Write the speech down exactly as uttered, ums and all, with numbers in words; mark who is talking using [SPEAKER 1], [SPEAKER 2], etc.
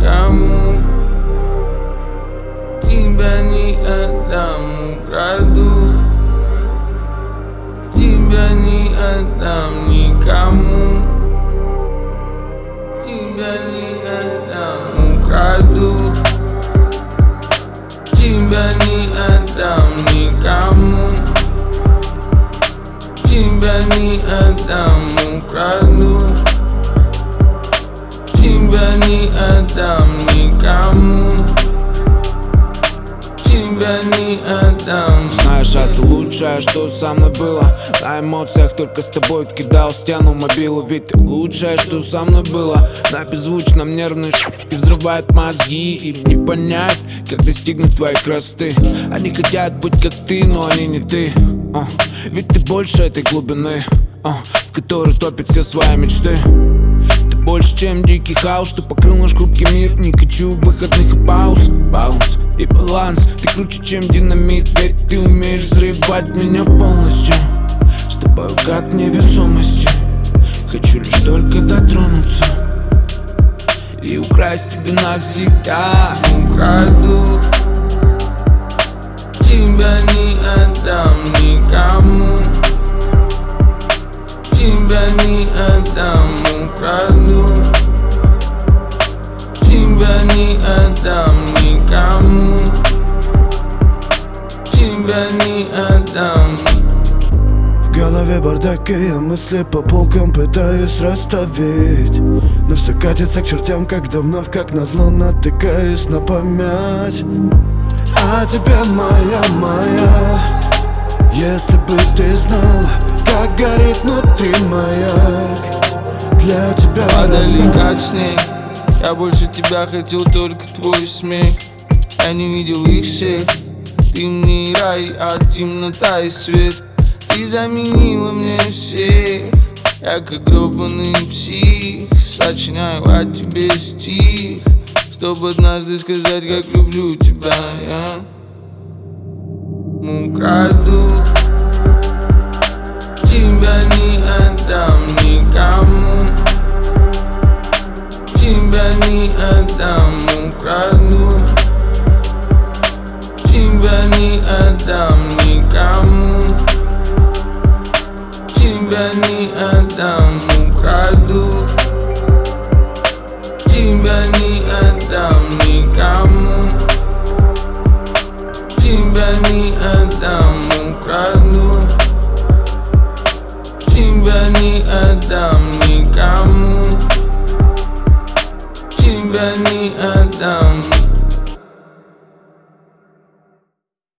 [SPEAKER 1] никому. Тебя не отдам, украду. Тебя не отдам никому. Тебя не отдам, украду. Тебя не отдам никому. Тебя не отдам, украду. Тебя не отдам никому. Тебя не отдам.
[SPEAKER 2] Знаешь, это лучшее, что со мной было. На эмоциях только с тобой кидал стену мобилу. Ведь ты лучшее, что со мной было. На беззвучном нервной ш***ке взрывает мозги. Им не понять, как достигнуть твоей красоты. Они хотят быть как ты, но они не ты. uh. Ведь ты больше этой глубины, uh, в которой топят все свои мечты. Ты больше, чем дикий хаос, что покрыл наш хрупкий мир. Не хочу выходных и пауз. Баунс и баланс. Ты круче, чем динамит, ведь ты умеешь взрывать меня полностью. С тобой как невесомости. Хочу лишь только дотронуться и украсть тебя навсегда.
[SPEAKER 1] Украду. Тебя не отдам никому. Тебя не отдам, украду. Тебя не отдам никому. Тебя не отдам.
[SPEAKER 3] В голове бардак, и я мысли по полкам пытаюсь расставить. Но все катится к чертям, когда вновь, как назло, натыкаюсь на помять. А тебе, моя, моя, если бы ты знала, как горит внутри маяк. Для тебя
[SPEAKER 1] падали как снег. Я больше тебя хотел, только твой смех. Я не видел их всех. Ты мне рай, а темнота и свет. Ты заменила мне всех. Я как гробаный псих сочиняю о тебе стих, чтобы однажды сказать, как люблю тебя я. Украду. Тебя не отдам никому. Тебя не отдам, украду. Тебя не отдам никому. Тебя не отдам, украду. Тебя не отдам никому. Тебя не отдам, украду. Тебя не отдам никому. Тебя не отдам.